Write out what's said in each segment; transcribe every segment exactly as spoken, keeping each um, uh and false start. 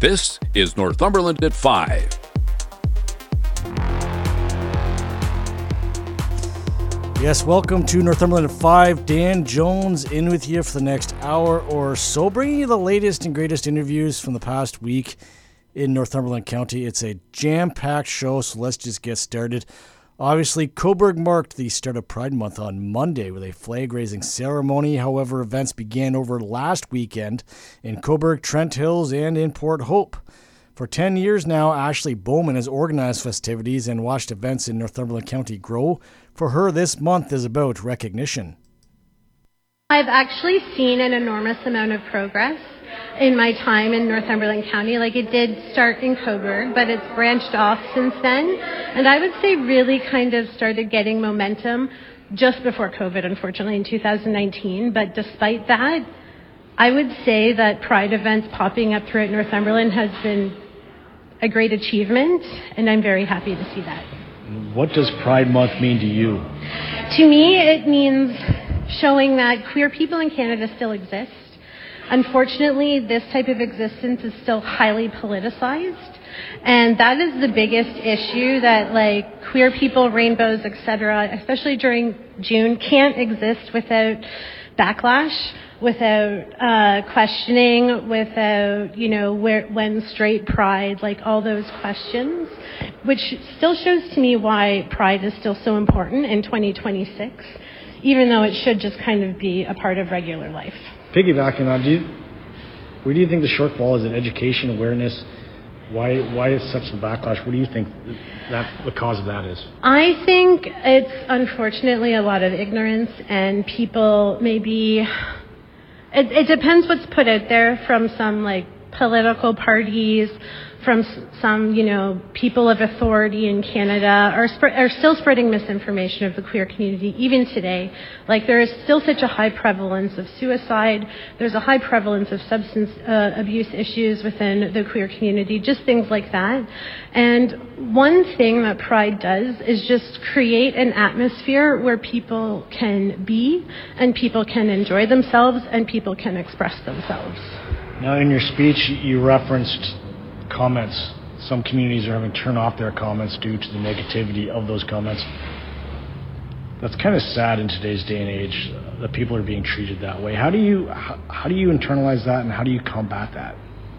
This is Northumberland at five. Yes, welcome to Northumberland at five. Dan Jones in with you for the next hour or so, bringing you the latest and greatest interviews from the past week in Northumberland County. It's a jam-packed show, so let's just get started. Obviously, Cobourg marked the start of Pride Month on Monday with a flag-raising ceremony. However, events began over last weekend in Cobourg, Trent Hills, and in Port Hope. For ten years now, Ashley Bowman has organized festivities and watched events in Northumberland County grow. For her, this month is about recognition. I've actually seen an enormous amount of progress in my time in Northumberland County. Like, it did start in Cobourg, but it's branched off since then. And I would say really kind of started getting momentum just before COVID, unfortunately, in two thousand nineteen. But despite that, I would say that Pride events popping up throughout Northumberland has been a great achievement, and I'm very happy to see that. What does Pride Month mean to you? To me, it means showing that queer people in Canada still exist. Unfortunately, this type of existence is still highly politicized, and that is the biggest issue, that like queer people, rainbows, et cetera, especially during June, can't exist without backlash, without uh, questioning, without, you know, where, when straight pride, like all those questions, which still shows to me why pride is still so important in twenty twenty-six, even though it should just kind of be a part of regular life. Piggybacking on, do you, where do you think the shortfall is in education awareness? Why why is such a backlash? What do you think that the cause of that is? I think it's unfortunately a lot of ignorance, and people maybe, it, it depends what's put out there from some like political parties, from some, you know, people of authority in Canada are, sp- are still spreading misinformation of the queer community even today. Like, there is still such a high prevalence of suicide. There's a high prevalence of substance uh, abuse issues within the queer community, just things like that. And one thing that Pride does is just create an atmosphere where people can be, and people can enjoy themselves, and people can express themselves. Now, in your speech, you referenced comments. Some communities are having to turn off their comments due to the negativity of those comments. That's kind of sad in today's day and age, uh, that people are being treated that way. How do you how, how do you internalize that, and how do you combat that?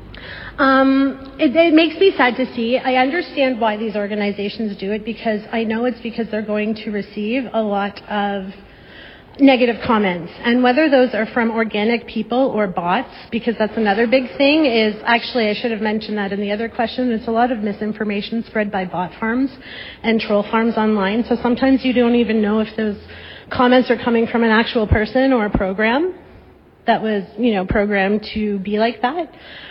Um, it, it makes me sad to see. I understand why these organizations do it, because I know it's because they're going to receive a lot of negative comments, and whether those are from organic people or bots, because that's another big thing, is actually, I should have mentioned that in the other question, it's a lot of misinformation spread by bot farms and troll farms online, so sometimes you don't even know if those comments are coming from an actual person or a program that was, you know, programmed to be like that.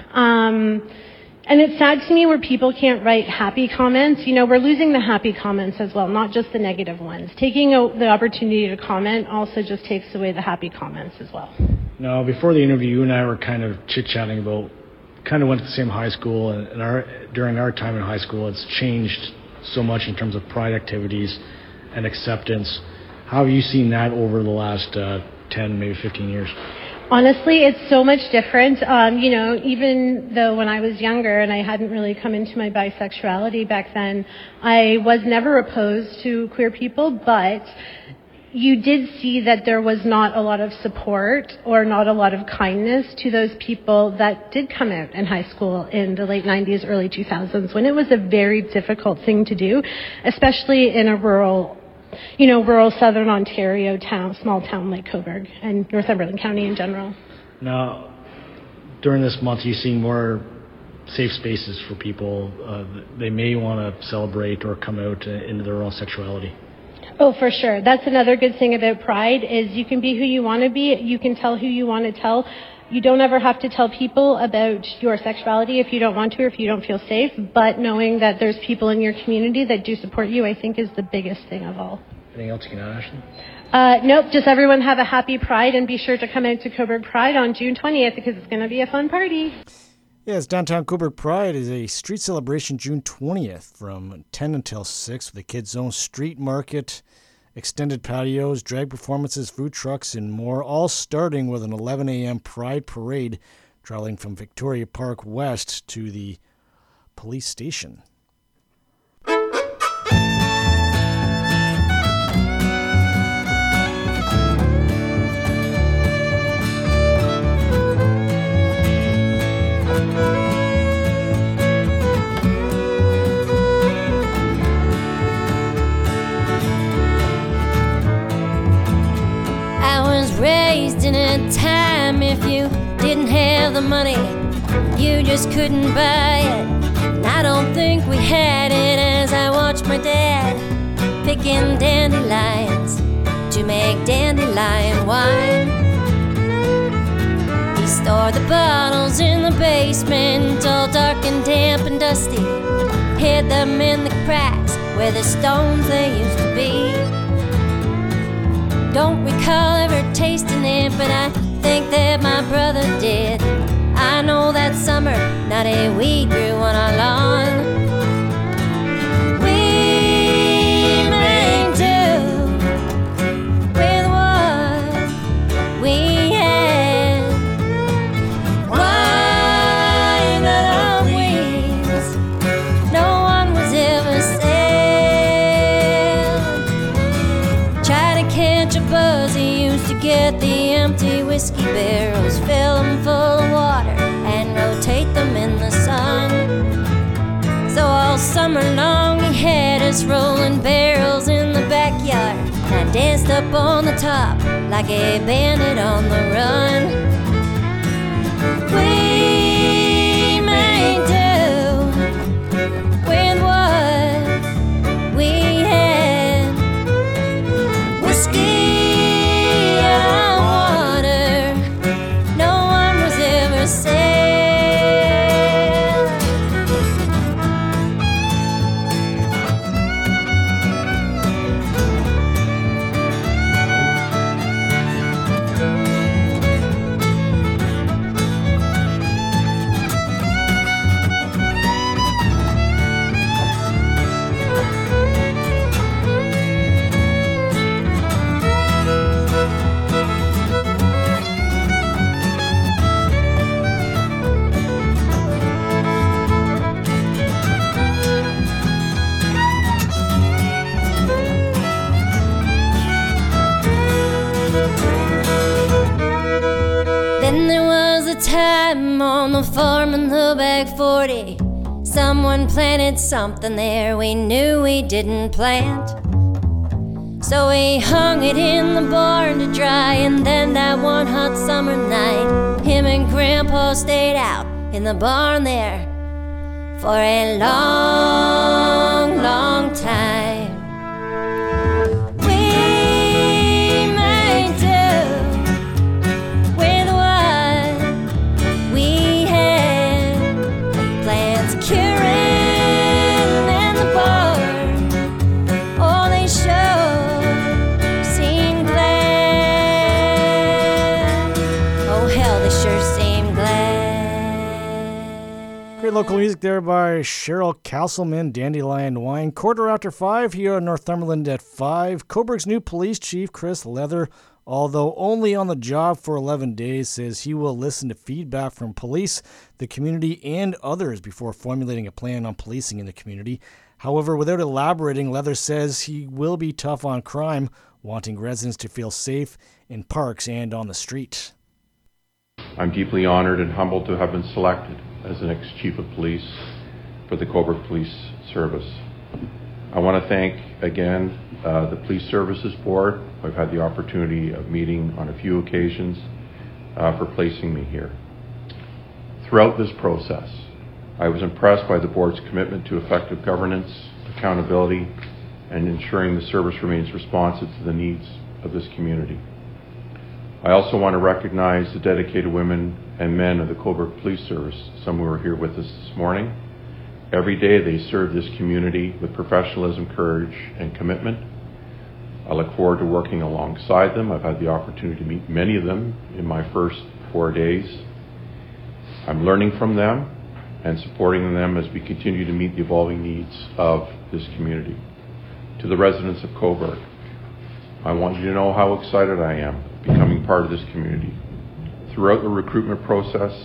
Um, And it's sad to me where people can't write happy comments. You know, we're losing the happy comments as well, not just the negative ones. Taking a, the opportunity to comment also just takes away the happy comments as well. Now, before the interview, you and I were kind of chit-chatting about, kind of went to the same high school, and, and our, during our time in high school, it's changed so much in terms of pride activities and acceptance. How have you seen that over the last uh, ten, maybe fifteen years? Honestly, it's so much different. Um, you know, even though when I was younger and I hadn't really come into my bisexuality back then, I was never opposed to queer people, but you did see that there was not a lot of support or not a lot of kindness to those people that did come out in high school in the late nineties, early two thousands, when it was a very difficult thing to do, especially in a rural you know, rural southern Ontario town, small town like Cobourg and Northumberland County in general. Now, during this month, you're seeing more safe spaces for people. Uh, they may want to celebrate or come out into their own sexuality. Oh, for sure. That's another good thing about Pride, is you can be who you want to be. You can tell who you want to tell. You don't ever have to tell people about your sexuality if you don't want to or if you don't feel safe, but knowing that there's people in your community that do support you, I think, is the biggest thing of all. Anything else you can add, Ashley? Uh, nope, just everyone have a happy Pride, and be sure to come out to Cobourg Pride on June twentieth, because it's going to be a fun party. Yes, Downtown Cobourg Pride is a street celebration June twentieth from ten until six with a kids' zone, street market, extended patios, drag performances, food trucks, and more, all starting with an eleven a.m. Pride Parade traveling from Victoria Park West to the police station. Raised in a time if you didn't have the money, you just couldn't buy it. And I don't think we had it as I watched my dad picking dandelions to make dandelion wine. He stored the bottles in the basement, all dark and damp and dusty, hid them in the cracks where the stones they used to be. Don't recall ever tasting it, but I think that my brother did. I know that summer not a weed grew on our lawn. We made do with what we had. Why not our wings? No one was ever sad. Try to catch a buzz, he used to get the empty whiskey barrels, fill them full of water and rotate them in the sun. So all summer long he had us rolling barrels in the backyard, and I danced up on the top like a bandit on the run. We made do with what we had. Whiskey and water, no one was ever sad. Then there was a time on the farm in the back forty, someone planted something there we knew we didn't plant. So we hung it in the barn to dry, and then that one hot summer night, him and Grandpa stayed out in the barn there for a long, long time. We made do with what we had. Plants curing in the barn, oh, they sure seemed glad. Oh, hell, they sure seemed glad. Great local music there by Cheryl Castleman, Dandelion Wine. Quarter after five here on Northumberland at five. Cobourg's new police chief, Chris Leather, although only on the job for eleven days, says he will listen to feedback from police, the community, and others before formulating a plan on policing in the community. However, without elaborating, Leather says he will be tough on crime, wanting residents to feel safe in parks and on the street. I'm deeply honored and humbled to have been selected as the next Chief of Police for the Cobourg Police Service. I want to thank again uh, the Police Services Board. I've had the opportunity of meeting on a few occasions uh, for placing me here. Throughout this process, I was impressed by the board's commitment to effective governance, accountability, and ensuring the service remains responsive to the needs of this community. I also want to recognize the dedicated women and men of the Cobourg Police Service, some who are here with us this morning. Every day they serve this community with professionalism, courage, and commitment. I look forward to working alongside them. I've had the opportunity to meet many of them in my first four days. I'm learning from them and supporting them as we continue to meet the evolving needs of this community. To the residents of Cobourg, I want you to know how excited I am becoming part of this community. Throughout the recruitment process,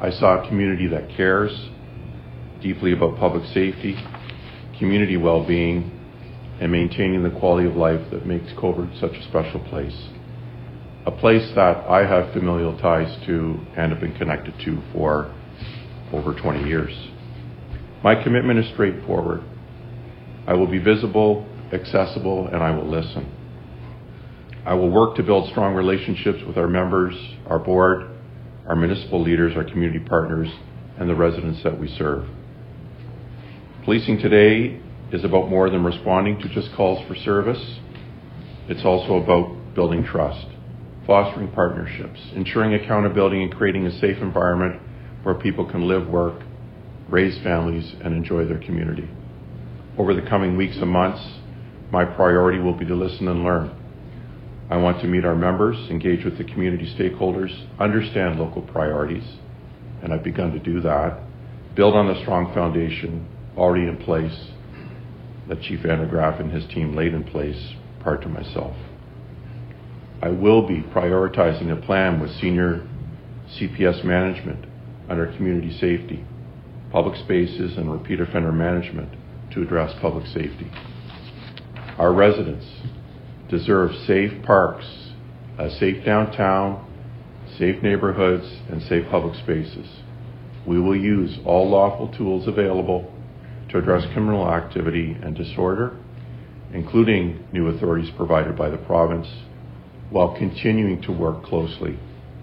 I saw a community that cares deeply about public safety, community well-being, and maintaining the quality of life that makes Cobourg such a special place. A place that I have familial ties to and have been connected to for over twenty years. My commitment is straightforward. I will be visible, accessible, and I will listen. I will work to build strong relationships with our members, our board, our municipal leaders, our community partners, and the residents that we serve. Policing today is about more than responding to just calls for service. It's also about building trust, fostering partnerships, ensuring accountability, and creating a safe environment where people can live, work, raise families, and enjoy their community. Over the coming weeks and months, my priority will be to listen and learn. I want to meet our members, engage with the community stakeholders, understand local priorities, and I've begun to do that, build on the strong foundation already in place that Chief Vandergraff and his team laid in place prior to myself. I will be prioritizing a plan with senior C P S management under community safety, public spaces, and repeat offender management to address public safety. Our residents deserve safe parks, a safe downtown, safe neighborhoods, and safe public spaces. We will use all lawful tools available to address criminal activity and disorder, including new authorities provided by the province, while continuing to work closely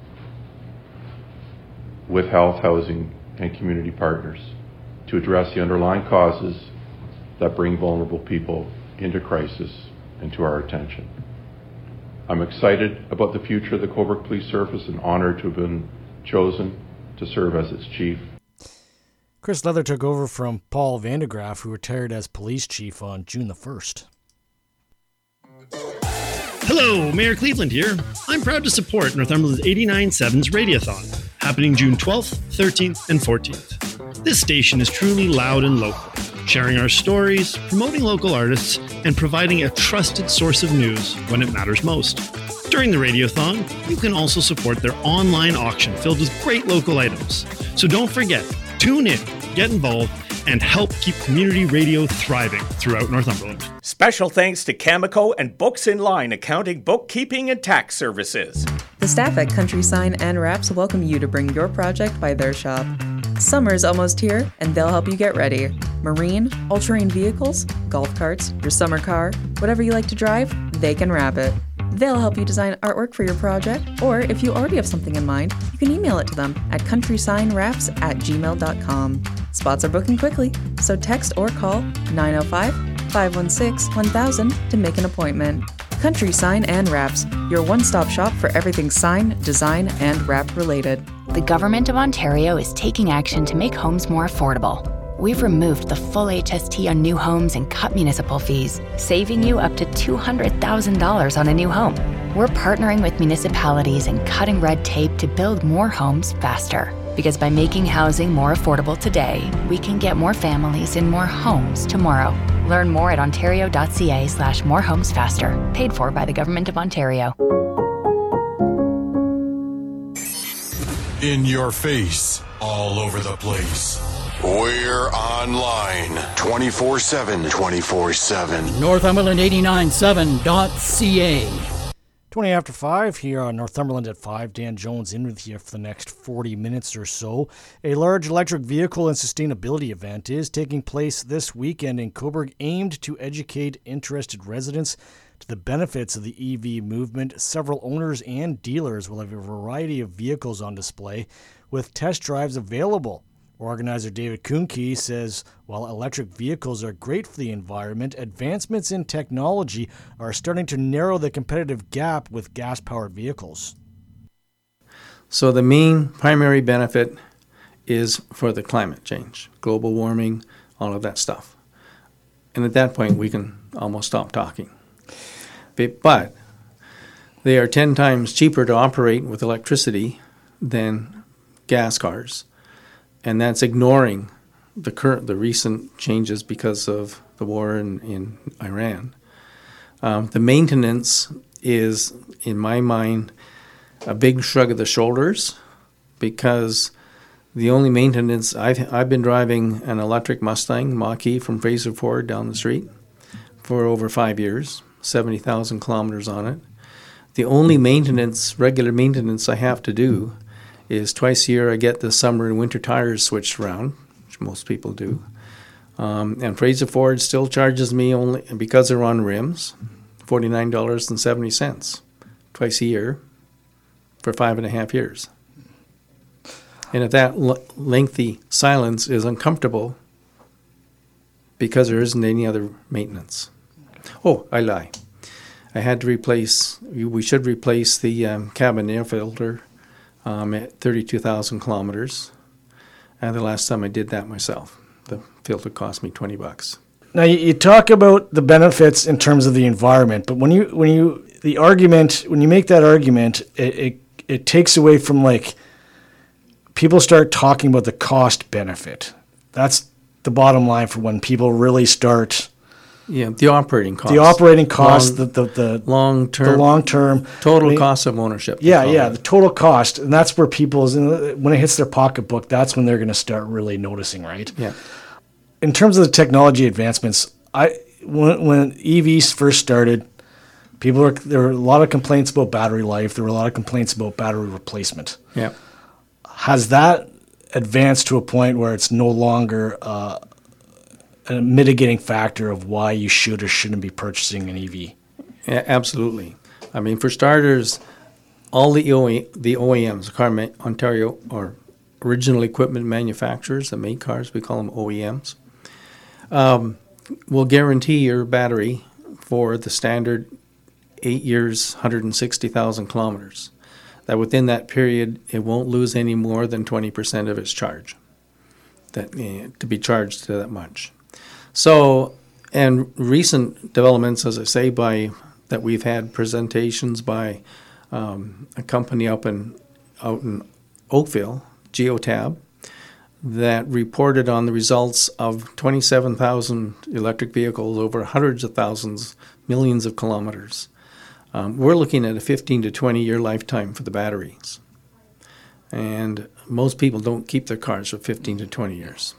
with health, housing, and community partners to address the underlying causes that bring vulnerable people into crisis and to our attention. I'm excited about the future of the Cobourg Police Service and honored to have been chosen to serve as its chief. Chris Leather took over from Paul Vandergraff, who retired as police chief on June the first. Hello, Mayor Cleveland here. I'm proud to support Northumberland's eighty-nine point seven's Radiothon, happening June twelfth, thirteenth, and fourteenth. This station is truly loud and local, sharing our stories, promoting local artists, and providing a trusted source of news when it matters most. During the Radiothon, you can also support their online auction filled with great local items. So don't forget, tune in, get involved, and help keep community radio thriving throughout Northumberland. Special thanks to Cameco and Books in Line Accounting, Bookkeeping, and Tax Services. The staff at Country Sign and Wraps welcome you to bring your project by their shop. Summer's almost here, and they'll help you get ready. Marine, all-terrain vehicles, golf carts, your summer car, whatever you like to drive, they can wrap it. They'll help you design artwork for your project, or if you already have something in mind, you can email it to them at countrysignwraps at gmail dot com. Spots are booking quickly, so text or call nine oh five, five one six, one thousand to make an appointment. Country Sign and Wraps, your one-stop shop for everything sign, design, and wrap related. The Government of Ontario is taking action to make homes more affordable. We've removed the full H S T on new homes and cut municipal fees, saving you up to two hundred thousand dollars on a new home. We're partnering with municipalities and cutting red tape to build more homes faster. Because by making housing more affordable today, we can get more families in more homes tomorrow. Learn more at ontario.ca slash more homes faster. Paid for by the Government of Ontario. In your face, all over the place. We're online twenty-four seven, twenty-four seven. Northumberland eighty-nine point seven dot c a. twenty after five here on Northumberland at five. Dan Jones in with you for the next forty minutes or so. A large electric vehicle and sustainability event is taking place this weekend in Cobourg, aimed to educate interested residents to the benefits of the E V movement. Several owners and dealers will have a variety of vehicles on display with test drives available. Organizer David Kuhnke says while electric vehicles are great for the environment, advancements in technology are starting to narrow the competitive gap with gas-powered vehicles. So the main primary benefit is for the climate change, global warming, all of that stuff. And at that point, we can almost stop talking. But they are ten times cheaper to operate with electricity than gas cars. And that's ignoring the current, the recent changes because of the war in, in Iran. Um, the maintenance is, in my mind, a big shrug of the shoulders because The only maintenance, I've, I've been driving an electric Mustang Mach-E from Fraser Ford down the street for over five years, seventy thousand kilometers on it. The only maintenance, regular maintenance I have to do is twice a year I get the summer and winter tires switched around, which most people do. Um, and Fraser Ford still charges me only, because they're on rims, forty-nine dollars and seventy cents twice a year for five and a half years. And if that l- lengthy silence is uncomfortable because there isn't any other maintenance. Oh, I lie. I had to replace, we should replace the um, cabin air filter um, at thirty-two thousand kilometers. And the last time I did that myself, the filter cost me twenty bucks. Now you, you talk about the benefits in terms of the environment, but when you when you the argument when you make that argument, it it, it takes away from, like, people start talking about the cost benefit. That's the bottom line for when people really start. Yeah, the operating cost. The operating cost, long, the, the, the long term, the long term total I mean, cost of ownership. Yeah, yeah, it. the total cost, and that's where people's when it hits their pocketbook, that's when they're going to start really noticing, right? Yeah. In terms of the technology advancements, I when when E Vs first started, people were there were a lot of complaints about battery life. There were a lot of complaints about battery replacement. Yeah. Has that advanced to a point where it's no longer uh, a mitigating factor of why you should or shouldn't be purchasing an E V? Yeah, absolutely. I mean, for starters, all the O E, the O E Ms, car ma- Ontario or original equipment manufacturers that make cars, we call them O E Ms, um, will guarantee your battery for the standard eight years, one hundred sixty thousand kilometers. That within that period, it won't lose any more than twenty percent of its charge, that uh, to be charged to that much. So, and recent developments, as I say, by that we've had presentations by um, a company up in out in Oakville, Geotab, that reported on the results of twenty-seven thousand electric vehicles over hundreds of thousands, millions of kilometers. Um, we're looking at a fifteen to twenty year lifetime for the batteries. And most people don't keep their cars for fifteen to twenty years.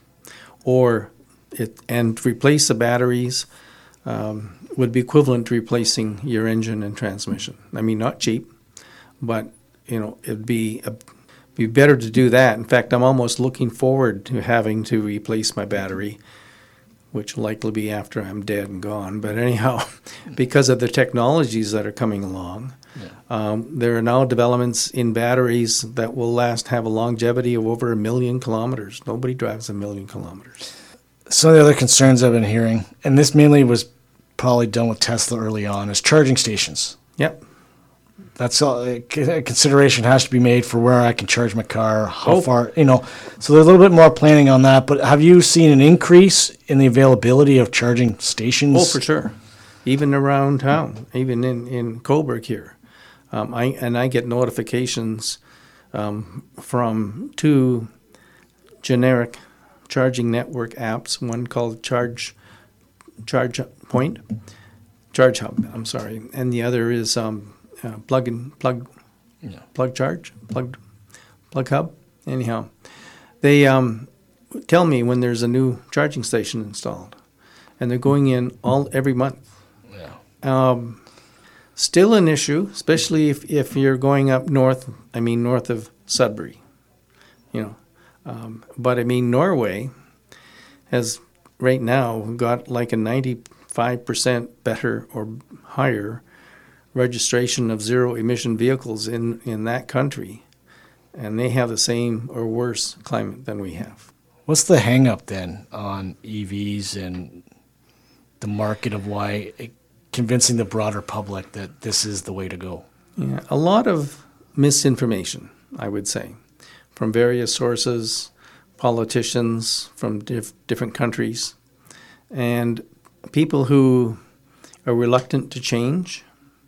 Or it, and to replace the batteries um, would be equivalent to replacing your engine and transmission. I mean, not cheap, but you know, it'd be a, be better to do that. In fact, I'm almost looking forward to having to replace my battery, which will likely be after I'm dead and gone. But anyhow, because of the technologies that are coming along, yeah. um, there are now developments in batteries that will last, have a longevity of over a million kilometers. Nobody drives a million kilometers. Some of the other concerns I've been hearing, and this mainly was probably done with Tesla early on, is charging stations. Yep. That's all, a consideration has to be made for where I can charge my car, how oh. far, you know. So there's a little bit more planning on that. But have you seen an increase in the availability of charging stations? Oh, for sure. Even around town, even in, in Cobourg here. Um, I and I get notifications um, from two generic charging network apps, one called Charge Charge Point, Charge Hub, I'm sorry, and the other is um, uh, Plug and Plug, yeah. Plug Charge, Plug, Plug Hub. Anyhow, they um, tell me when there's a new charging station installed, and they're going in all every month. Yeah. Um, still an issue, especially if, if you're going up north. I mean, north of Sudbury, you know. Um, but I mean, Norway has right now got like a ninety-five percent better or higher registration of zero emission vehicles in, in that country. And they have the same or worse climate than we have. What's the hang up then on E Vs and the market of why it, convincing the broader public that this is the way to go? Yeah, a lot of misinformation, I would say, from various sources, politicians from diff- different countries, and people who are reluctant to change.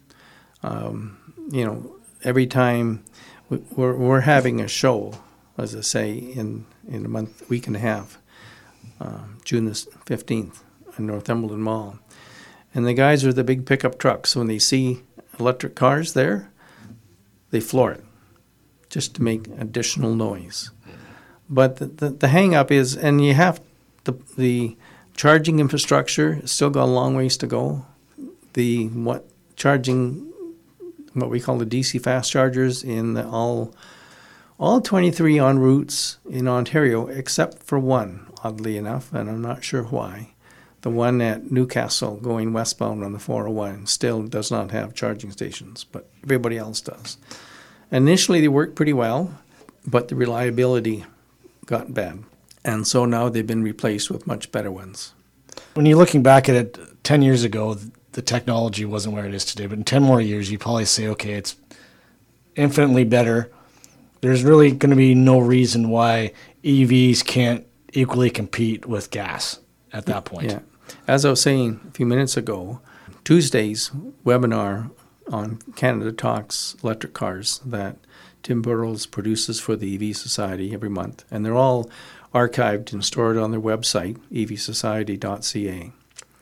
Um, you know, every time we, we're, we're having a show, as I say, in, in a month, week and a half, uh, June the fifteenth, in Northumberland Mall. And the guys with the big pickup trucks, when they see electric cars there, they floor it just to make additional noise. But the, the, the hang-up is, and you have the the charging infrastructure has still got a long ways to go. The what charging, what we call the D C fast chargers in the all all twenty-three en routes in Ontario, except for one, oddly enough, and I'm not sure why. The one at Newcastle going westbound on the four oh one still does not have charging stations, but everybody else does. Initially, they worked pretty well, but the reliability got bad. And so now they've been replaced with much better ones. When you're looking back at it ten years ago, the technology wasn't where it is today. But in ten more years, you probably say, okay, it's infinitely better. There's really going to be no reason why E Vs can't equally compete with gas at that point. Yeah. As I was saying a few minutes ago, Tuesday's webinar on Canada Talks electric cars that Tim Burrows produces for the E V Society every month, and they're all archived and stored on their website, e v society dot c a.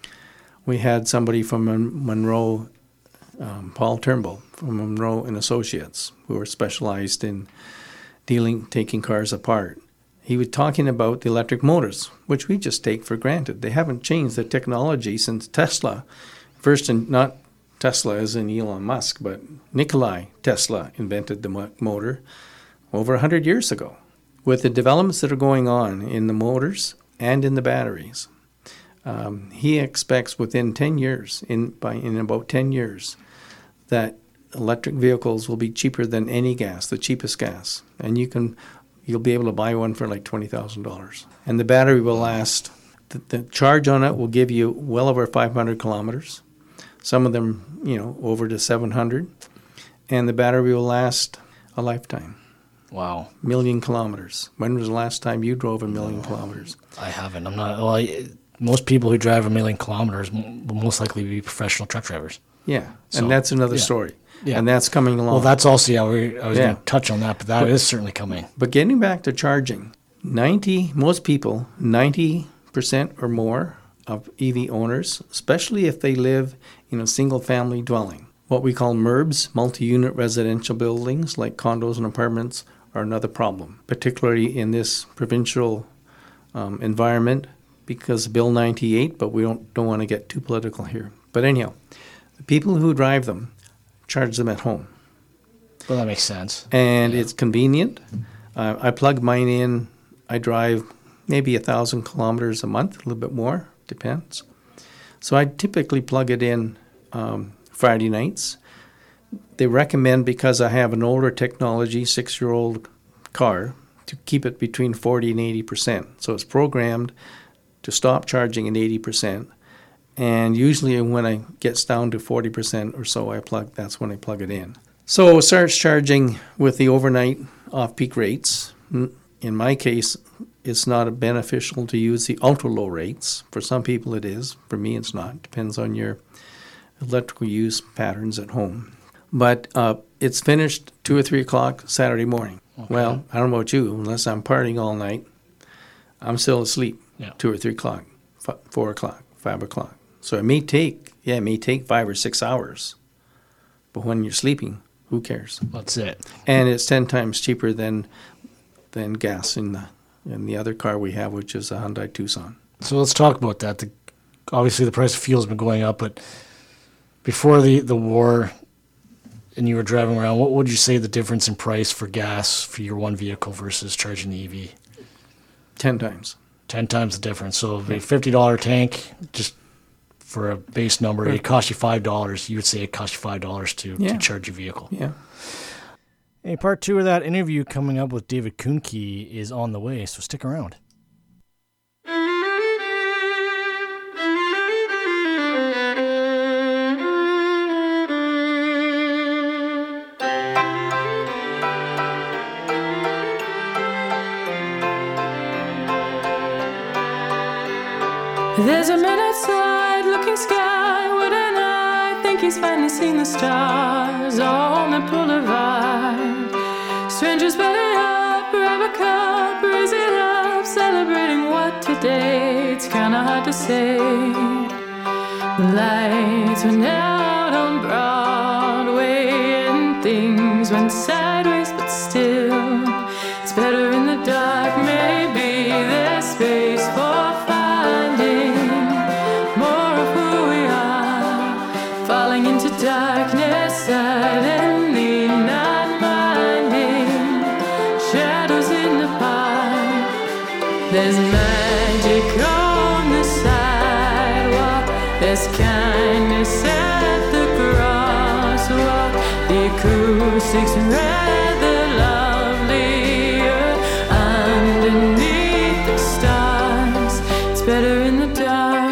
We had somebody from Mon- Monroe, um, Paul Turnbull from Monroe and Associates, who are specialized in dealing, taking cars apart. He was talking about the electric motors, which we just take for granted. They haven't changed the technology since Tesla. First, in, not Tesla as in Elon Musk, but Nikolai Tesla invented the mo- motor over one hundred years ago. With the developments that are going on in the motors and in the batteries, um, he expects within ten years, in by in about ten years, that electric vehicles will be cheaper than any gas, the cheapest gas, and you can you'll be able to buy one for like twenty thousand dollars. And the battery will last. The, the charge on it will give you well over five hundred kilometers. Some of them, you know, over to seven hundred, and the battery will last a lifetime. Wow. Million kilometers. When was the last time you drove a million kilometers? I haven't. I'm not. Well, I, most people who drive a million kilometers will most likely be professional truck drivers. Yeah, So, and that's another yeah. story. Yeah. And that's coming along. Well, that's also, yeah, we, I was Yeah. going to touch on that, but that But- is certainly coming. But getting back to charging, ninety most people, ninety percent or more of E V owners, especially if they live in a single-family dwelling, what we call M U R Bs, multi-unit residential buildings like condos and apartments, are another problem, particularly in this provincial um, environment because of Bill ninety-eight, but we don't, don't want to get too political here. But anyhow, the people who drive them charge them at home. Well, that makes sense. And it's convenient. Uh, I plug mine in. I drive maybe a thousand kilometers a month, a little bit more, depends. So I typically plug it in um, Friday nights. They recommend, because I have an older technology, six-year-old car, to keep it between forty and eighty percent. So it's programmed to stop charging at eighty percent. And usually when it gets down to forty percent or so, I plug. That's when I plug it in. So it starts charging with the overnight off-peak rates. In my case, it's not beneficial to use the ultra-low rates. For some people it is. For me it's not. Depends on your electrical use patterns at home. But uh, it's finished two or three o'clock Saturday morning. Okay. Well, I don't know about you. Unless I'm partying all night, I'm still asleep. Yeah. Two or three o'clock, f- four o'clock, five o'clock. So it may take, yeah, it may take five or six hours. But when you're sleeping, who cares? That's it. And it's ten times cheaper than than gas in the in the other car we have, which is a Hyundai Tucson. So let's talk about that. The, obviously, the price of fuel has been going up, but before the, the war and you were driving around, what would you say the difference in price for gas for your one vehicle versus charging the E V? Ten times. Ten times the difference. So if a fifty dollars tank, just for a base number, it costs you five dollars. You would say it costs you five dollars to, Yeah. to charge your vehicle. Yeah. Hey, part two of that interview coming up with David Kuhnke is on the way, so stick around. There's a man outside looking skyward, and I think he's finally seen the stars on the boulevard. Strangers belly up, grab a cup, raise it up, celebrating what today, it's kinda hard to say. The lights went out on Broadway and things went sideways, but still, it's better in the dark, man. There's magic on the sidewalk. There's kindness at the crosswalk. The acoustics rather lovelier underneath the stars. It's better in the dark.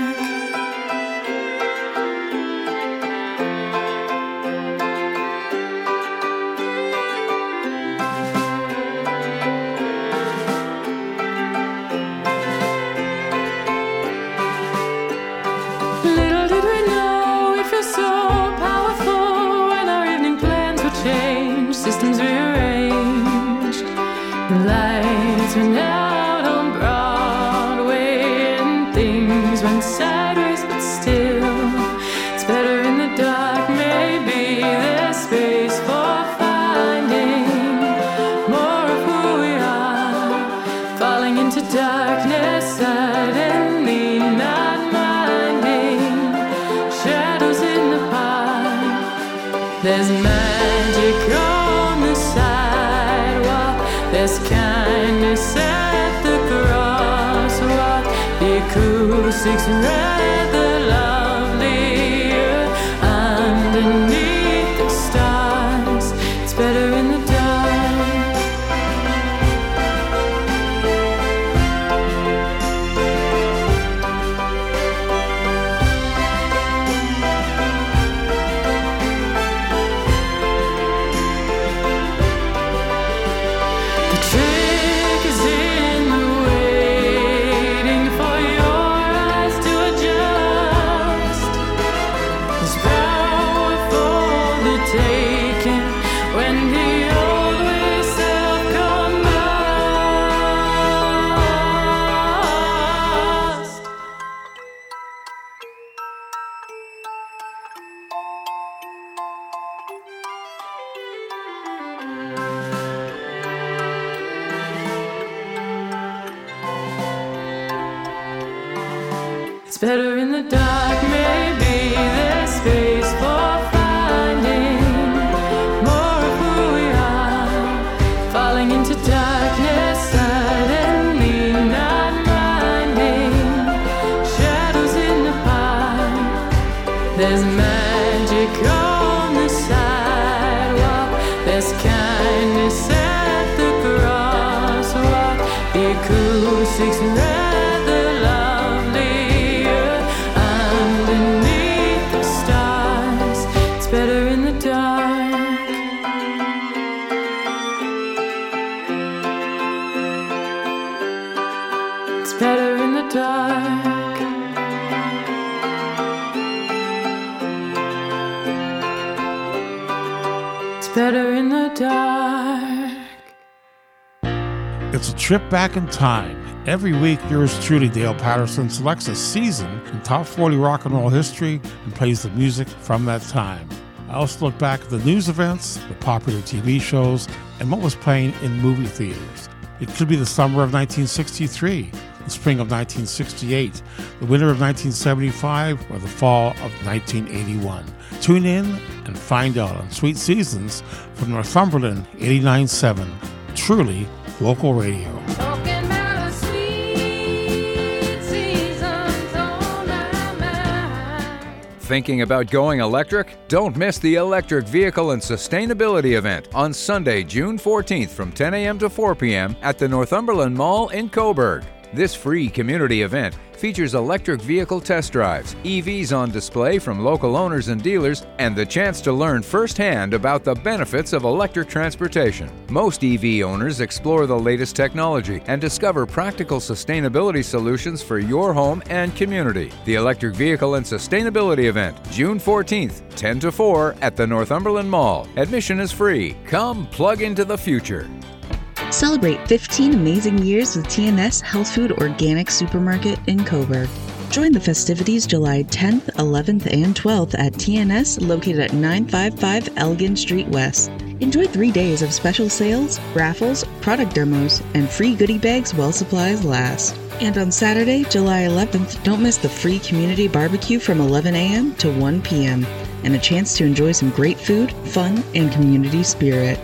Little did we know we'd feel so powerful when our evening plans were changed, systems rearranged. The lights went out on Broadway and things went sideways, but still, it's better in the dark. Maybe there's space for finding more of who we are, falling into darkness suddenly, not minding shadows in the park. There's magic on the sidewalk. There's kindness at the crosswalk. The acoustics rather lovelier underneath the stars. It's better in the dark. The trick is in the waiting for your eyes to adjust. There's power for the taking when the old ways self-combust. It's better in the dark. Maybe there's space for finding more of who we are, falling into darkness suddenly, not minding shadows in the park. There's magic on the sidewalk. There's kindness at the crosswalk. The acoustics rather lovelier underneath the stars. It's better in the dark. It's better in the dark. It's better in the dark. It's a trip back in time. Every week, yours truly, Dale Patterson, selects a season in top forty rock and roll history and plays the music from that time. I also look back at the news events, the popular T V shows, and what was playing in movie theaters. It could be the summer of nineteen sixty-three, the spring of nineteen sixty-eight, the winter of nineteen seventy-five, or the fall of nineteen eighty-one. Tune in and find out on Sweet Seasons from Northumberland eighty-nine point seven. Truly local radio. Thinking about going electric? Don't miss the Electric Vehicle and Sustainability event on Sunday, June fourteenth from ten a.m. to four p.m. at the Northumberland Mall in Coburg. This free community event features electric vehicle test drives, E Vs on display from local owners and dealers, and the chance to learn firsthand about the benefits of electric transportation. Most E V owners explore the latest technology and discover practical sustainability solutions for your home and community. The Electric Vehicle and Sustainability event, June fourteenth, ten to four at the Northumberland Mall. Admission is free. Come plug into the future. Celebrate fifteen amazing years with T N S Health Food Organic Supermarket in Coburg. Join the festivities July tenth, eleventh, and twelfth at T N S, located at nine fifty-five Elgin Street West. Enjoy three days of special sales, raffles, product demos, and free goodie bags while supplies last. And on Saturday, July eleventh, don't miss the free community barbecue from eleven a.m. to one p.m. and a chance to enjoy some great food, fun, and community spirit.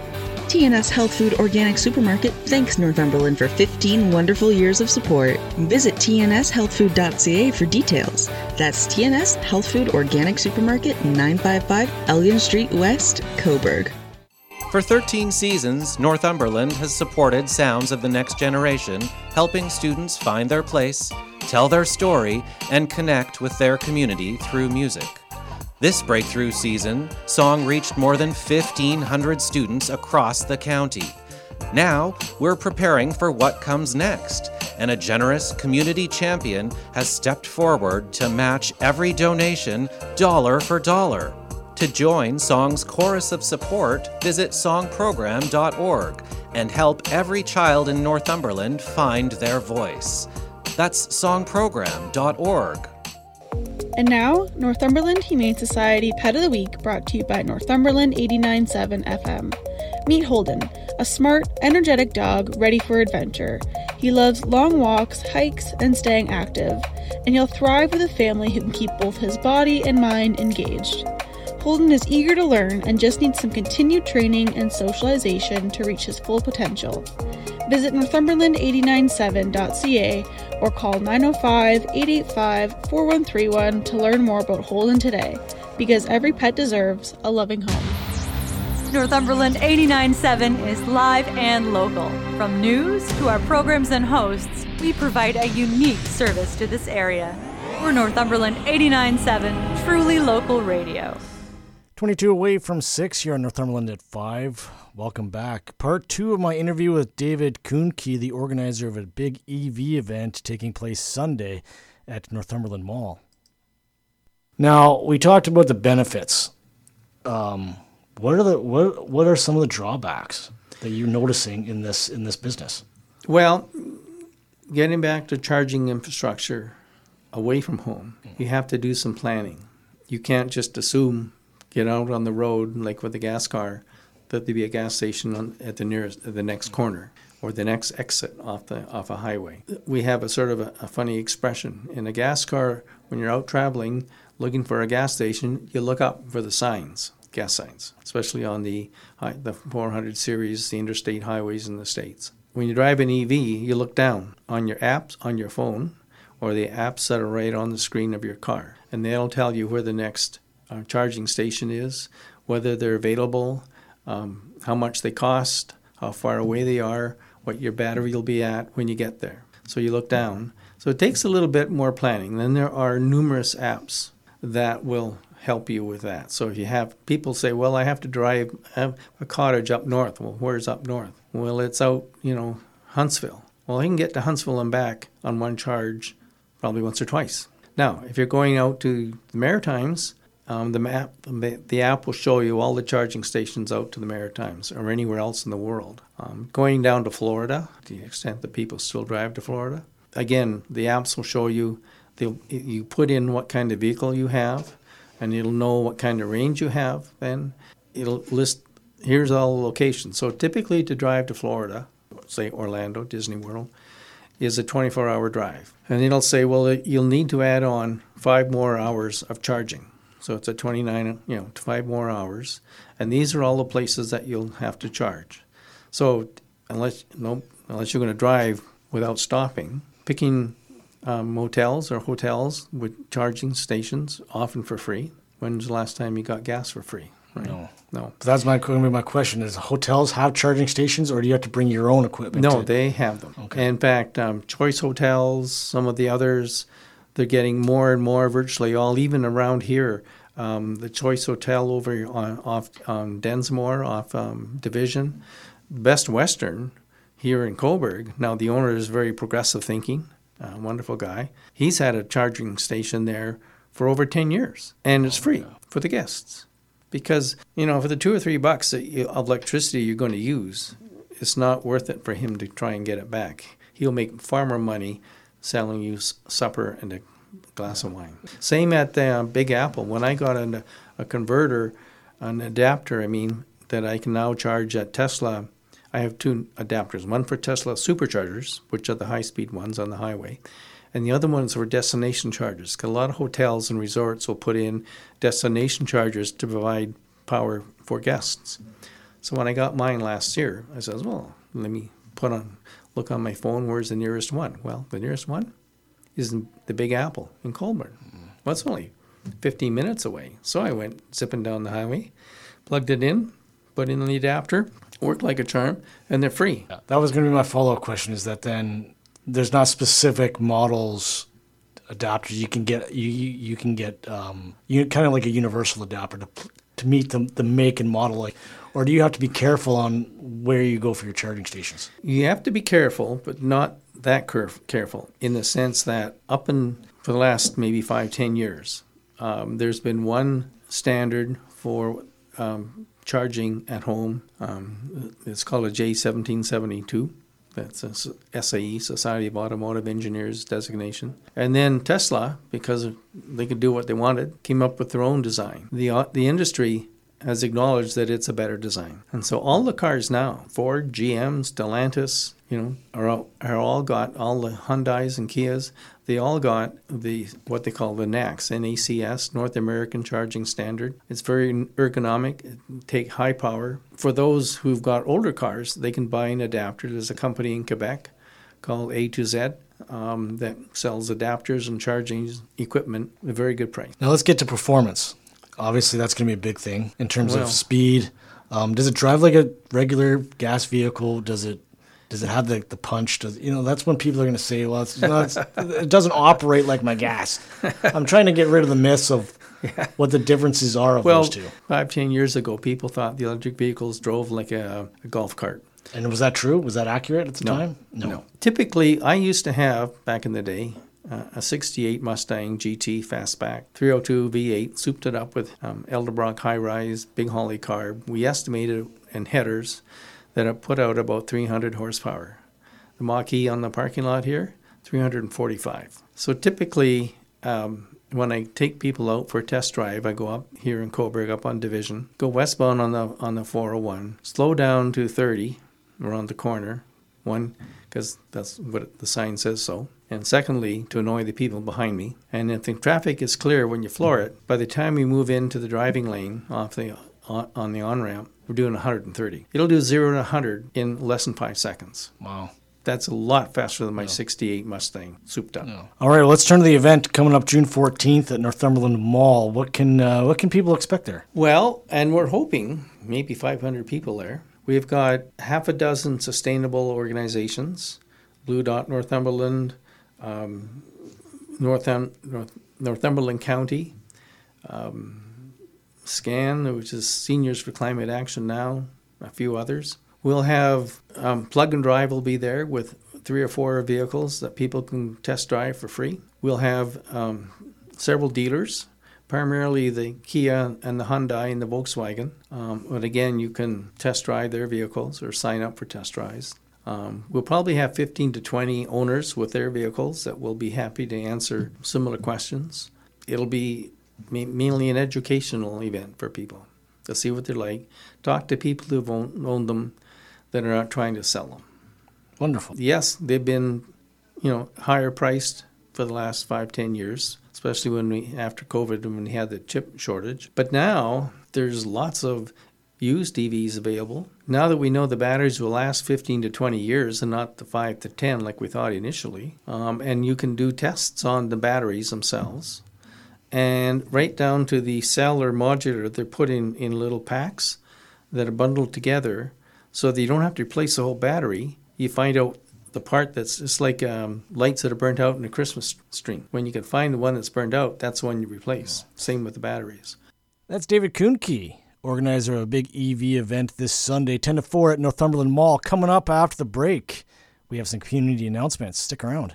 T N S Health Food Organic Supermarket thanks Northumberland for fifteen wonderful years of support. Visit T N S health food dot c a for details. That's T N S Health Food Organic Supermarket, nine fifty-five Elgin Street West, Coburg. For thirteen seasons, Northumberland has supported Sounds of the Next Generation, helping students find their place, tell their story, and connect with their community through music. This breakthrough season, Song reached more than fifteen hundred students across the county. Now, we're preparing for what comes next, and a generous community champion has stepped forward to match every donation dollar for dollar. To join Song's chorus of support, visit song program dot org and help every child in Northumberland find their voice. That's song program dot org. And now, Northumberland Humane Society Pet of the Week, brought to you by Northumberland eighty-nine point seven F M. Meet Holden, a smart, energetic dog ready for adventure. He loves long walks, hikes, and staying active, and he'll thrive with a family who can keep both his body and mind engaged. Holden is eager to learn and just needs some continued training and socialization to reach his full potential. Visit northumberland eighty-nine point seven dot c a or call nine oh five, eight eight five, four one three one to learn more about Holden today, because every pet deserves a loving home. Northumberland eighty-nine point seven is live and local. From news to our programs and hosts, we provide a unique service to this area. We're Northumberland eighty-nine point seven, truly local radio. twenty-two away from six here on Northumberland at five. Welcome back. Part two of my interview with David Kuhnke, the organizer of a big E V event taking place Sunday at Northumberland Mall. Now, we talked about the benefits. Um, what are the what what are some of the drawbacks that you're noticing in this in this business? Well, getting back to charging infrastructure away from home, you have to do some planning. You can't just assume, get out on the road, like with a gas car, that there'd be a gas station on, at the nearest, the next corner, or the next exit off the off a highway. We have a sort of a, a funny expression. In a gas car, when you're out traveling, looking for a gas station, you look up for the signs, gas signs, especially on the the four hundred series, the interstate highways in the States. When you drive an E V, you look down on your apps on your phone, or the apps that are right on the screen of your car, and they'll tell you where the next uh, charging station is, whether they're available, um, how much they cost, how far away they are, what your battery will be at when you get there. So you look down. So it takes a little bit more planning. Then there are numerous apps that will help you with that. So if you have people say, well, I have to drive have a cottage up north. Well, where's up north? Well, it's out, you know, Huntsville. Well, I can get to Huntsville and back on one charge probably once or twice. Now, if you're going out to the Maritimes, um, the map, the app will show you all the charging stations out to the Maritimes or anywhere else in the world. Um, going down to Florida, to the extent that people still drive to Florida, again, the apps will show you, you put in what kind of vehicle you have, and it'll know what kind of range you have. Then it'll list, here's all the locations. So typically to drive to Florida, say Orlando, Disney World, is a twenty-four hour drive. And it'll say, well, you'll need to add on five more hours of charging. So it's a twenty-nine, you know, five more hours. And these are all the places that you'll have to charge. So unless, no, unless you're going to drive without stopping, picking um, motels or hotels with charging stations, often for free. When's the last time you got gas for free? Right? No. No. So that's my my question: is hotels have charging stations, or do you have to bring your own equipment? No, to... they have them. Okay. In fact, um, Choice Hotels, some of the others, they're getting more and more. Virtually all, even around here, um, the Choice Hotel over on off um, Densmore, off um, Division, Best Western here in Coburg. Now the owner is very progressive thinking, a wonderful guy. He's had a charging station there for over ten years, and it's free for the guests. Because, you know, for the two or three bucks of electricity you're going to use, it's not worth it for him to try and get it back. He'll make far more money selling you supper and a glass of wine. Same at the uh, Big Apple. When I got a, a converter, an adapter, I mean, that I can now charge at Tesla, I have two adapters. One for Tesla superchargers, which are the high-speed ones on the highway, and the other ones were destination chargers. Because a lot of hotels and resorts will put in destination chargers to provide power for guests. So when I got mine last year, I says, well, let me put on, look on my phone, where's the nearest one? Well, the nearest one is in the Big Apple in Colborne. Well, it's only fifteen minutes away. So I went zipping down the highway, plugged it in, put in the adapter, worked like a charm, and they're free. Yeah, that was going to be my follow-up question, is that then there's not specific models adapters you can get you you, you can get um you kind of like a universal adapter to to meet the the make and model, like, or do you have to be careful on where you go for your charging stations? You have to be careful, but not that caref- careful in the sense that up in for the last maybe five ten years, um, there's been one standard for um, charging at home. Um, it's called a J seventeen seventy-two. That's a S A E, Society of Automotive Engineers designation. And then Tesla, because they could do what they wanted, came up with their own design. The uh, the industry has acknowledged that it's a better design. And so all the cars now, Ford, G M, Stellantis, you know, are all, are all got, all the Hyundais and Kias, they all got the what they call the N A C S, N A C S, North American Charging Standard. It's very ergonomic, it take high power. For those who've got older cars, they can buy an adapter. There's a company in Quebec called A to Z um, that sells adapters and charging equipment at a very good price. Now let's get to performance. Obviously, that's going to be a big thing in terms Well, of speed. Um, does it drive like a regular gas vehicle? Does it does it have the, the punch? Does you know that's when people are going to say, well, it's not, it doesn't operate like my gas. I'm trying to get rid of the myths of yeah. what the differences are of well, those two. Five, ten years ago, people thought the electric vehicles drove like a, a golf cart. And was that true? Was that accurate at the no, time? No. no. Typically, I used to have, back in the day, Uh, a sixty-eight Mustang G T Fastback, three oh two V eight, souped it up with um, Edelbrock high-rise, big Holly carb. We estimated in headers that it put out about three hundred horsepower. The Mach-E on the parking lot here, three hundred forty-five. So typically, um, when I take people out for a test drive, I go up here in Cobourg, up on Division, go westbound on the on the four oh one, slow down to thirty around the corner, one, because that's what the sign says so. And secondly, to annoy the people behind me. And if the traffic is clear when you floor it, by the time we move into the driving lane off the on, on the on-ramp, we're doing one hundred thirty. It'll do zero to one hundred in less than five seconds. Wow. That's a lot faster than my sixty-eight Mustang, souped up. No. All right, well, let's turn to the event coming up June fourteenth at Northumberland Mall. What can uh, what can people expect there? Well, and we're hoping maybe five hundred people there. We've got half a dozen sustainable organizations, Blue Dot Northumberland, Um, Northum, North, Northumberland County, um, SCAN, which is Seniors for Climate Action Now, a few others. We'll have um, Plug and Drive will be there with three or four vehicles that people can test drive for free. We'll have um, several dealers, primarily the Kia and the Hyundai and the Volkswagen. Um, but again, you can test drive their vehicles or sign up for test drives. Um, we'll probably have fifteen to twenty owners with their vehicles that will be happy to answer similar questions. It'll be ma- mainly an educational event for people to see what they're like, talk to people who've owned, owned them that are not trying to sell them. Wonderful. Yes, they've been, you know, higher priced for the last five, ten years, especially when we, after COVID, when we had the chip shortage. But now there's lots of used E Vs available. Now that we know the batteries will last fifteen to twenty years and not the five to ten like we thought initially, um, and you can do tests on the batteries themselves, and right down to the cell or modular, they're put in, in little packs that are bundled together so that you don't have to replace the whole battery. You find out the part that's just like um, lights that are burnt out in a Christmas string. When you can find the one that's burned out, that's the one you replace. Same with the batteries. That's David Kuhnke, organizer of a big E V event this Sunday, ten to four at Northumberland Mall. Coming up after the break, we have some community announcements. Stick around.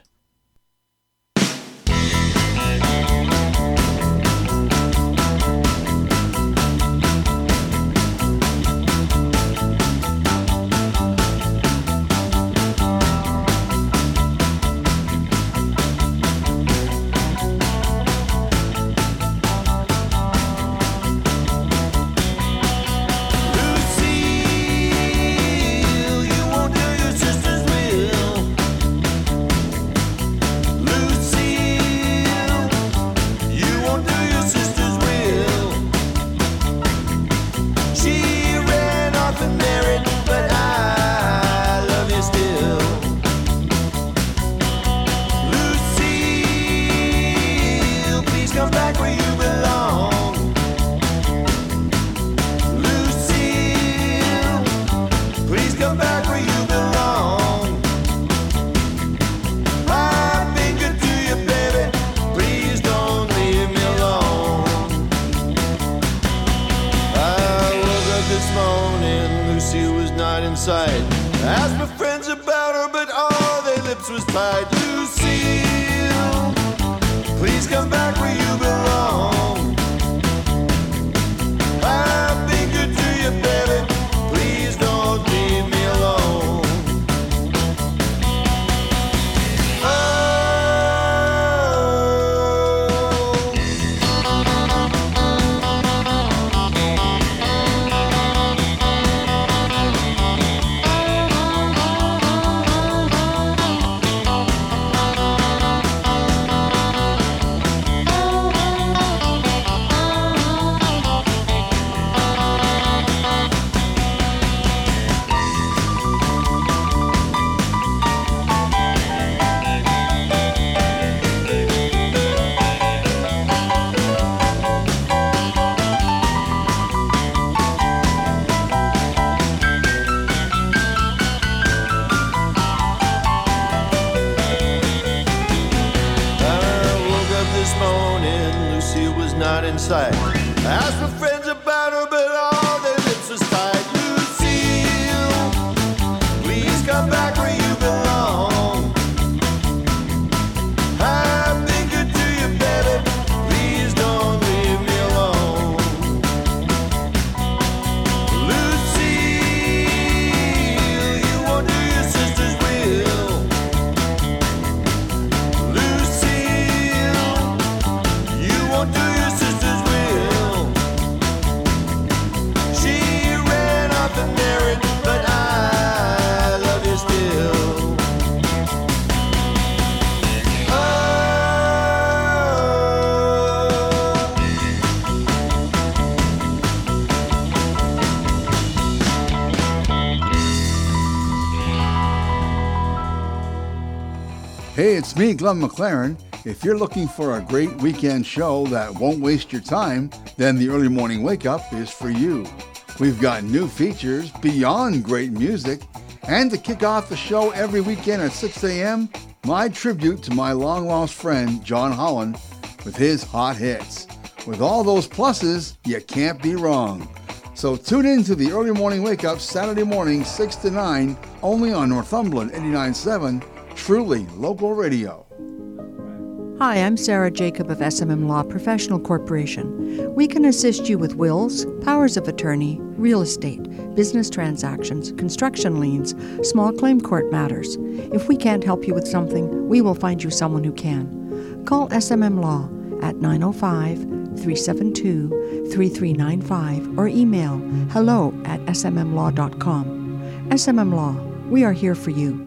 lips was tied. Lucille, please come back where you belong. I've been good to you, baby. Please don't leave me alone. Inside. I asked my friends about her, but all their lips was tied. Lucille, please come back where you belong. I've been good to you, baby. Please don't leave me alone. Lucille, you won't do your sister's will. Lucille, you won't do your sister's Hey, it's me, Glenn McLaren. If you're looking for a great weekend show that won't waste your time, then the Early Morning Wake Up is for you. We've got new features beyond great music, and to kick off the show every weekend at six a.m., my tribute to my long-lost friend, John Holland, with his hot hits. With all those pluses, you can't be wrong. So tune in to the Early Morning Wake Up Saturday morning, six to nine, only on Northumberland eighty-nine point seven, truly local radio. Hi, I'm Sarah Jacob of S M M Law Professional Corporation. We can assist you with wills, powers of attorney, real estate, business transactions, construction liens, small claim court matters. If we can't help you with something, we will find you someone who can. Call S M M Law at nine oh five, three seven two, three three nine five or email hello at s m m law dot com. S M M Law, we are here for you.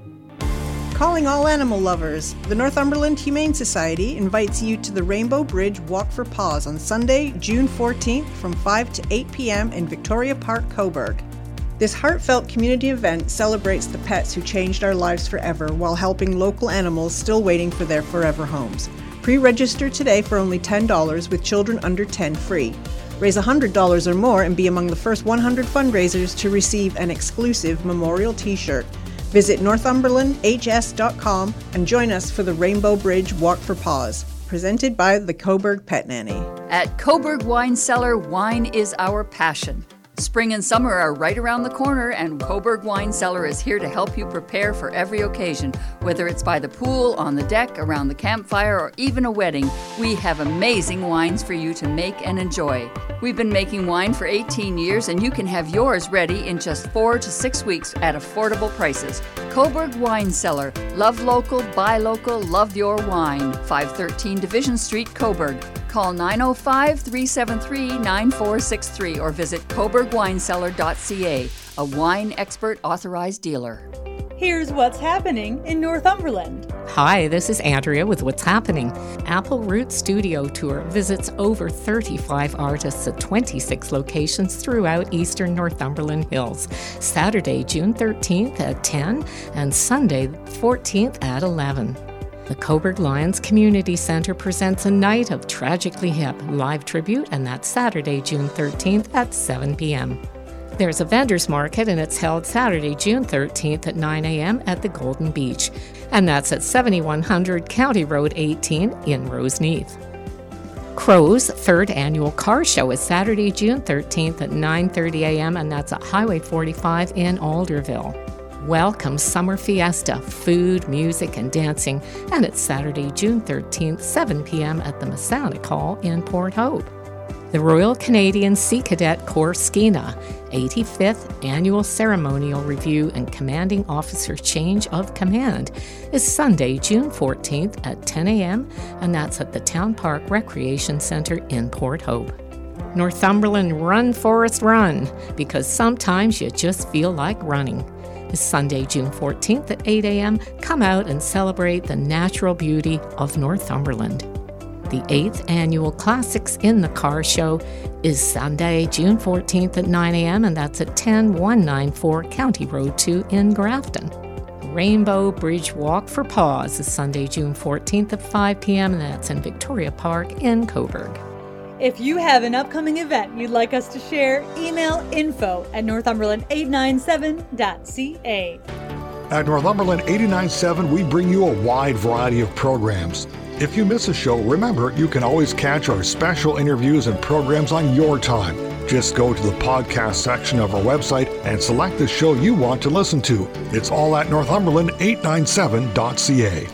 Calling all animal lovers, the Northumberland Humane Society invites you to the Rainbow Bridge Walk for Paws on Sunday, June fourteenth from five to eight p.m. in Victoria Park, Coburg. This heartfelt community event celebrates the pets who changed our lives forever while helping local animals still waiting for their forever homes. Pre-register today for only ten dollars with children under ten free. Raise one hundred dollars or more and be among the first one hundred fundraisers to receive an exclusive memorial t-shirt. Visit northumberland h s dot com and join us for the Rainbow Bridge Walk for Paws, presented by the Coburg Pet Nanny. At Coburg Wine Cellar, wine is our passion. Spring and summer are right around the corner, and Coburg Wine Cellar is here to help you prepare for every occasion. Whether it's by the pool, on the deck, around the campfire, or even a wedding, we have amazing wines for you to make and enjoy. We've been making wine for eighteen years, and you can have yours ready in just four to six weeks at affordable prices. Coburg Wine Cellar. Love local, buy local, love your wine. five thirteen Division Street, Coburg. Call nine oh five, three seven three, nine four six three or visit coburg wine cellar dot c a, a wine expert authorized dealer. Here's what's happening in Northumberland. Hi, this is Andrea with What's Happening. Apple Root Studio Tour visits over thirty-five artists at twenty-six locations throughout eastern Northumberland Hills. Saturday, June thirteenth at ten and Sunday, fourteenth at eleven. The Coburg Lions Community Center presents a night of Tragically Hip live tribute, and that's Saturday, June thirteenth at seven p.m. There's a vendor's market, and it's held Saturday, June thirteenth at nine a.m. at the Golden Beach, and that's at seventy-one hundred County Road eighteen in Roseneath. Crow's third annual car show is Saturday, June thirteenth at nine thirty a.m., and that's at Highway forty-five in Alderville. Welcome Summer Fiesta, food, music, and dancing, and it's Saturday, June thirteenth, seven p.m. at the Masonic Hall in Port Hope. The Royal Canadian Sea Cadet Corps Skeena, eighty-fifth Annual Ceremonial Review and Commanding Officer Change of Command, is Sunday, June fourteenth at ten a.m., and that's at the Town Park Recreation Centre in Port Hope. Northumberland, run, Forest, run, because sometimes you just feel like running. Is Sunday, June fourteenth at eight a.m. Come out and celebrate the natural beauty of Northumberland. The eighth Annual Classics in the Car Show is Sunday, June fourteenth at nine a.m., and that's at ten one ninety-four County Road two in Grafton. Rainbow Bridge Walk for Paws is Sunday, June fourteenth at five p.m., and that's in Victoria Park in Coburg. If you have an upcoming event you'd like us to share, email info at northumberland eight nine seven dot c a. At Northumberland eighty-nine point seven, we bring you a wide variety of programs. If you miss a show, remember, you can always catch our special interviews and programs on your time. Just go to the podcast section of our website and select the show you want to listen to. It's all at northumberland eight nine seven dot c a.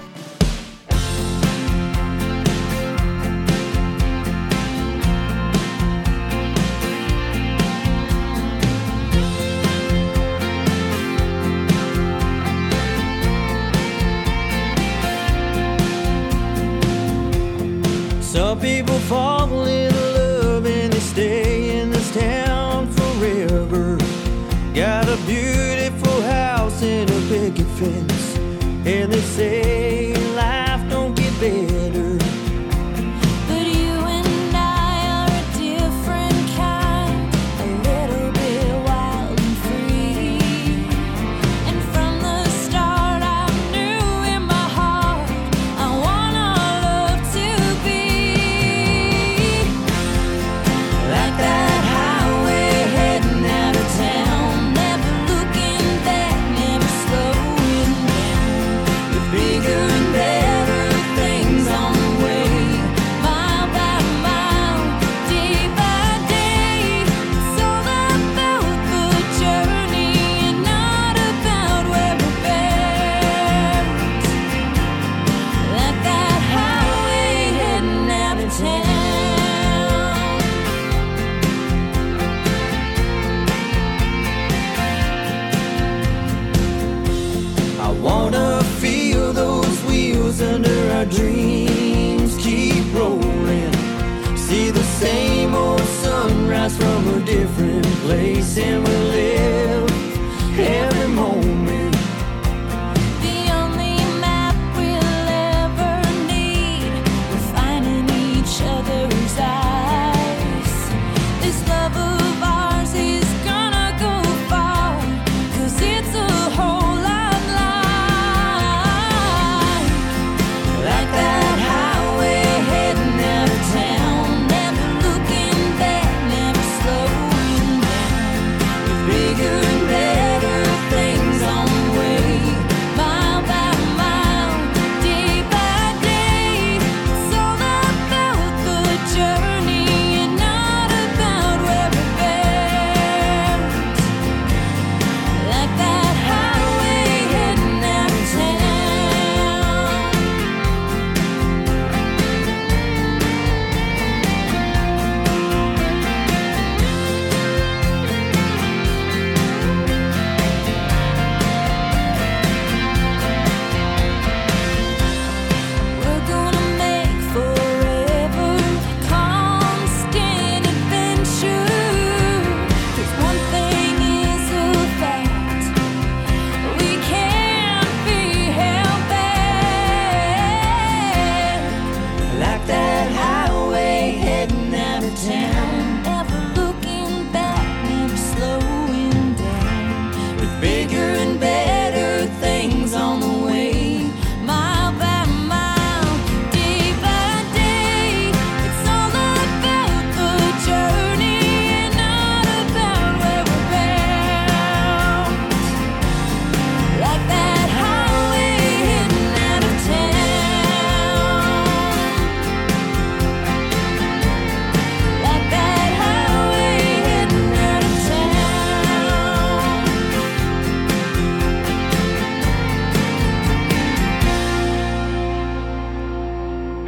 Some people fall in love and they stay in this town forever. Got a beautiful house and a picket fence, and they say life don't get better. But you and I are a different kind, a little bit wild and free. And from the start I knew in my heart I want our love to be like that highway heading out of town, never looking back, never slowing down, with bigger and better things on the way, mile by mile, day by day. It's all about the journey and not about where we're bound, like that highway heading out of town. I wanna feel those wheels under our dreams keep rolling. See the same old sunrise from a different place, and we live every moment. The only map we'll ever need, we're finding each other's eyes. This love of ours is gonna go far, 'cause it's a whole lot like, like that highway heading out of town, never looking back, never slowing down, with bigger and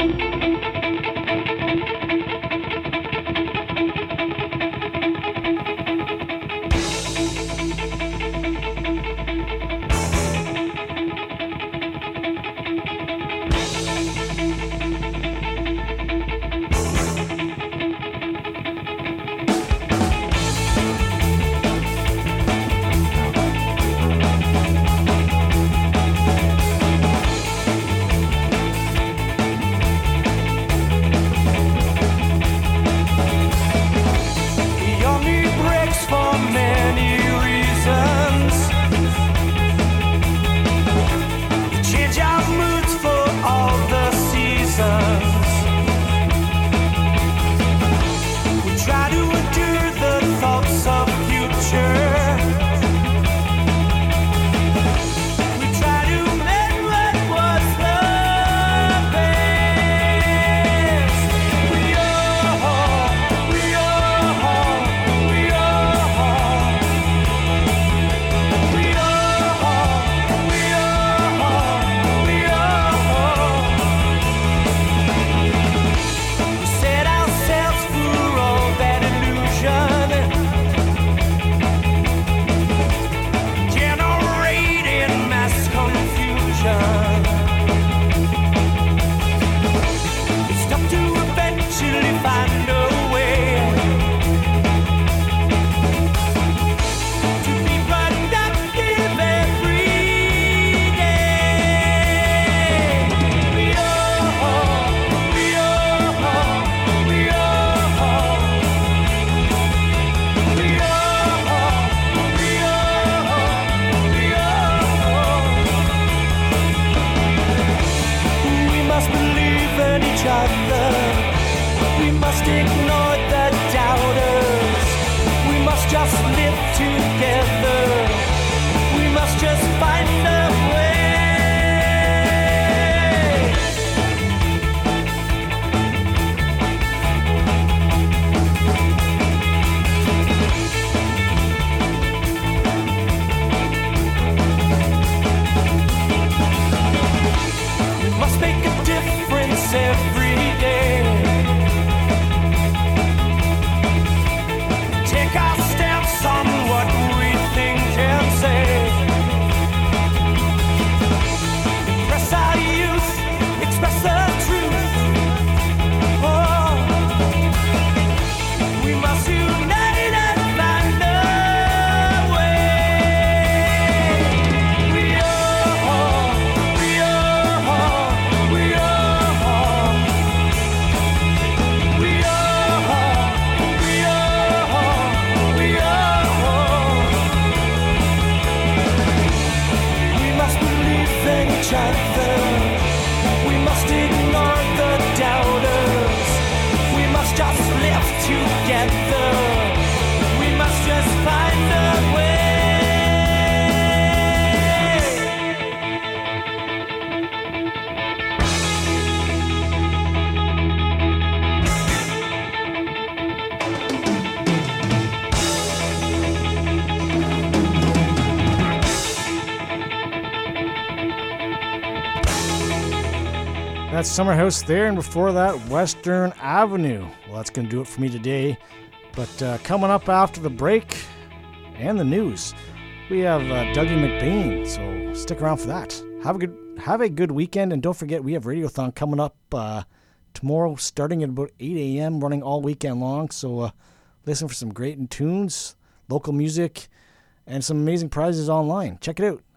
That's Summer House there, and before that, Western Avenue. Well, that's going to do it for me today. But uh, coming up after the break and the news, we have uh, Dougie McBain, so stick around for that. Have a good have a good weekend, and don't forget we have Radiothon coming up uh, tomorrow, starting at about eight a.m., running all weekend long. So uh, listen for some great tunes, local music, and some amazing prizes online. Check it out.